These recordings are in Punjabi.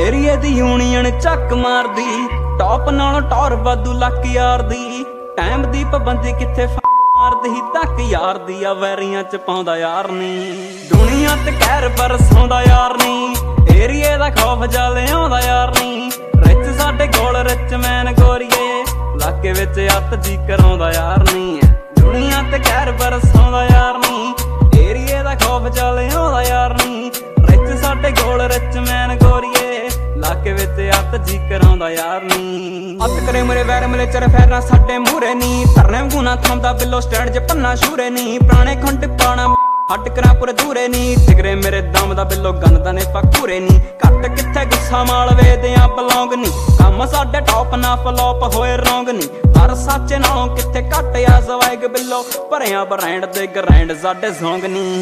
ਏਰੀਏ ਦੀ ਯੂਨੀਅਨ ਚੱਕ ਮਾਰਦੀ, ਟੌਪ ਨਾਲੋਂ ਟੌਰ ਵਾਧੂ ਲੱਕ ਯਾਰ ਦੀ। ਟਾਈਮ ਦੀ ਪਾਬੰਦੀ ਕਿੱਥੇ ਮਾਰਦੀ, ਤੱਕ ਯਾਰ ਦੀ ਆ ਵੈਰੀਆਂ ਚ ਪਾਉਂਦਾ ਯਾਰ ਨੀ। ਦੁਨੀਆ ਤੇ ਕਹਿਰ ਬਰਸਾਉਂਦਾ ਯਾਰ ਨੀ, ਏਰੀਏ ਦਾ ਖੌਫ ਜਾ ਲਿਆਉਂਦਾ ਯਾਰ ਨੀ। ਰਿਚ ਸਾਡੇ ਕੋਲ ਰਿਚ ਮੈਨ ਗੋਰੀਏ, ਇਲਾਕੇ ਵਿੱਚ ਅੱਤ ਜੀ ਕਰਾਉਂਦਾ ਯਾਰ ਨੀ। ਦੁਨੀਆ ਤੇ ਕਹਿਰ ਬਰਸਾਉਂਦਾ ਯਾਰ ਨੀ, ਏਰੀਏ ਦਾ ਖੌਫ ਜਾ ਲਿਆਉਂਦਾ ਯਾਰ ਨੀ। ਰਿਚ ਸਾਡੇ ਕੋਲ ਰਿਚ ਮੈਨ ਗੋਰੀਏ, ਇਲਾਕੇ ਵਿੱਚ ਅੱਤ ਜੀ ਕਰਾਉਂਦਾ ਯਾਰ ਨੀ। ਅੱਤ ਕਰੇ ਮੇਰੇ ਵੈਰ ਮਿਲੇ ਚਰ ਫੈਰਾਂ ਸਾਡੇ ਮੂਰੇ ਨੀ, ਧਰਨੇ ਗੁਨਾ ਥਾਂਦਾ ਬਿੱਲੋ ਸਟੈਂਡ 'ਚ ਪੰਨਾ ਸ਼ੂਰੇ ਨੀ। ਪੁਰਾਣੇ ਖੰਡ ਪਾਣਾ ਹੱਟ ਕਰਾਂ ਪੂਰੇ ਦੂਰੇ ਨੀ, ਟਿਗਰੇ ਮੇਰੇ ਦਮ ਦਾ ਬਿੱਲੋ ਗੰਦਾ ਨੇ ਫਕੂਰੇ ਨੀ। ਘੱਟ ਕਿੱਥੇ ਗੁੱਸਾ ਮਾਲ ਵੇਦਿਆਂ ਬਲੌਂਗ ਨੀ, ਕੰਮ ਸਾਡੇ ਟੌਪ ਨਾ ਫਲੋਪ ਹੋਏ ਰੌਂਗ ਨੀ। ਪਰ ਸੱਚ ਨਾਲੋਂ ਕਿੱਥੇ ਘੱਟ ਆ ਸਵਾਇਗ ਬਿੱਲੋ, ਭਰਿਆ ਬਰੈਂਡ ਦੇ ਗਰੈਂਡ ਸਾਡੇ ਜ਼ੋਂਗ ਨੀ।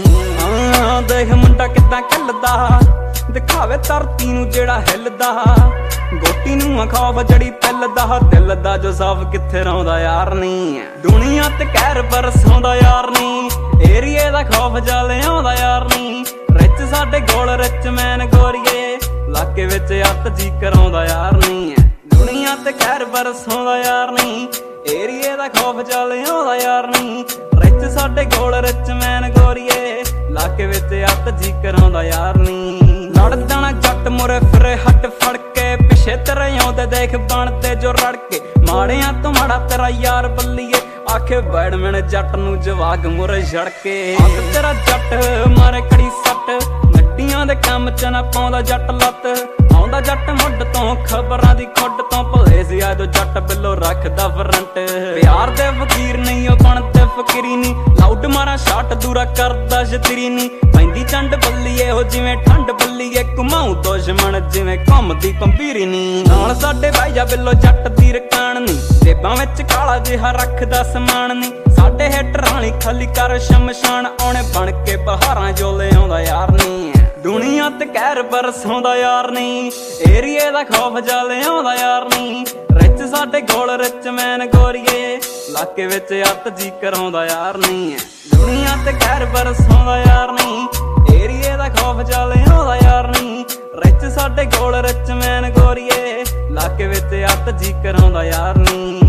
ਦੇਖ ਮੁੰਡਾ ਕਿੱਦਾਂ ਖਿਲਦਾ, ਦਿਖਾਵੇ ਧਰਤੀ ਨੂੰ ਜਿਹੜਾ ਹਿੱਲਦਾ। ਗੋਟੀ ਨੂੰ ਖੌਫ ਜੜੀ ਪਿੱਲਦਾ, ਦਿਲ ਦਾ ਜੋ ਸਾਫ ਕਿੱਥੇ ਰਹੁੰਦਾ ਯਾਰ ਨੀ। ਦੁਨੀਆ ਤੇ ਕਹਿਰ ਬਰਸਾਉਂਦਾ ਯਾਰ ਨੀ, ਏਰੀਏ ਦਾ ਖੌਫ ਜਾ ਲਿਆਉਂਦਾ ਯਾਰ ਨੀ। ਰਿਚ ਸਾਡੇ ਕੋਲ ਰਿਚ ਮੈਨ ਗੋਰੀਏ, ਇਲਾਕੇ ਵਿੱਚ ਅੱਤ ਜੀ ਕਰਾਉਂਦਾ ਯਾਰ ਨੀ। ਦੁਨੀਆ ਤੇ ਕਹਿਰ ਬਰਸਾਉਂਦਾ ਯਾਰ ਨੀ, ਏਰੀਏ ਦਾ ਖੌਫ ਜਾ ਲਿਆਉਂਦਾ ਯਾਰ ਨੀ। ਰਿਚ ਸਾਡੇ ਕੋਲ ਰਿਚ ਮੈਨ ਗੋਰੀਏ, ਇਲਾਕੇ ਵਿੱਚ ਅੱਤ ਜੀ ਕਰਾਉਂਦਾ ਯਾਰ ਨੀ। ਲੜ ਜਾਣਾ ਜੱਟ ਮੁਰੇ ਫਿਰੇ ਹੱਟ ਫੜ ਕੇ, ਪਿੱਛੇ ਤੇਰੇ ਆਉਂਦੇ ਦੇਖ ਬਣਦੇ ਜੋ ਰੜ ਕੇ। ਮਾੜਿਆਂ ਤੋਂ ਮਾੜਾ ਤੇਰਾ ਯਾਰ ਬੱਲੀਏ, ਆਖੇ ਬੈਡਮੈਨ ਜੱਟ ਨੂੰ ਜਵਾਗ ਮੁਰੇ ਛੜ ਕੇ। ਤੇਰਾ ਜੱਟ ਮਾਰੇ ਕੜੀ ਸੱਟ, ਗੱਡੀਆਂ ਦੇ ਕੰਮ ਚ ਨਾ ਪਾਉਂਦਾ ਜੱਟ ਲੱਤ। ਆਉਂਦਾ ਜੱਟ ਮੁੱਢ ਤੋਂ ਖਬਰਾਂ ਦੀ ਖੁੱਡ ਤੋਂ, ਭਲੇ ਸੀ ਆਦੋ ਜੱਟ ਬਿੱਲੋ ਰੱਖਦਾ ਫਰੰਟ। ਪਿਆਰ ਦੇ ਫਕੀਰ ਨਹੀਂ ਉਹ ਬਣਦੇ ਫਕੀਰੀ ਨੀ, ਲਾਊਡ ਮਾਰਾ ਸ਼ਾਟ ਦੂਰਾ ਕਰਦਾ ਸ਼ਤਰੀ ਨੀ। ਪੈਂਦੀ ਚੰਡ ਬੱਲੀਏ ਉਹ ਜਿਵੇਂ ਠੰਡ ਬੱਲੀਏ, ਘੁਮਾਉ ਦੁਸ਼ਮਣ ਜਿਵੇਂ ਘੁੰਮਦੀ ਪੰਪੀਰੀ ਨੀ। ਨਾਲ ਸਾਡੇ ਬਾਈ ਜਾ ਬਿੱਲੋ ਜੱਟ ਦੀ ਰਕਾਨ ਨੀ, ਜੇਬਾਂ ਵਿੱਚ ਕਾਲਾ ਜਿਹਾ ਰੱਖਦਾ ਸਮਾਨ ਨੀ। ਸਾਡੇ ਹੇਟਰਾਂ ਵਾਲੀ ਖਾਲੀ ਕਰ ਸ਼ਮਸ਼ਾਨ, ਆਉਣੇ ਬਣ ਕੇ ਬਹਾਰਾਂ ਜੋ ਲਿਆਉਂਦਾ ਯਾਰ ਨੀ। ਦੁਨੀਆ ਤੇ ਕਹਿਰ ਬਰਸਾਉਂਦਾ ਯਾਰ ਨੀ, ਏਰੀਏ ਦਾ ਖੌਫ ਜਾ ਲਿਆਉਂਦਾ ਯਾਰ ਨੀ। ਰਿਚ ਸਾਡੇ ਕੋਲ ਰਿਚ ਮੈਨ ਗੋਰੀਏ, ਇਲਾਕੇ ਵਿੱਚ ਅੱਤ ਜੀ ਕਰਾਉਂਦਾ ਯਾਰ ਨੀ। ਦੁਨੀਆ ਤੇ ਕਹਿਰ ਬਰਸਾਉਂਦਾ ਯਾਰ ਨੀ, ਏਰੀਏ ਦਾ ਖੌਫ ਜਾ ਲਿਆਉਂਦਾ ਯਾਰ ਨੀ। ਰਿਚ ਸਾਡੇ ਕੋਲ ਰਿਚ ਮੈਨ ਗੋਰੀਏ, ਇਲਾਕੇ ਵਿੱਚ ਅੱਤ ਜੀ ਕਰਾਉਂਦਾ ਯਾਰ ਨੀ।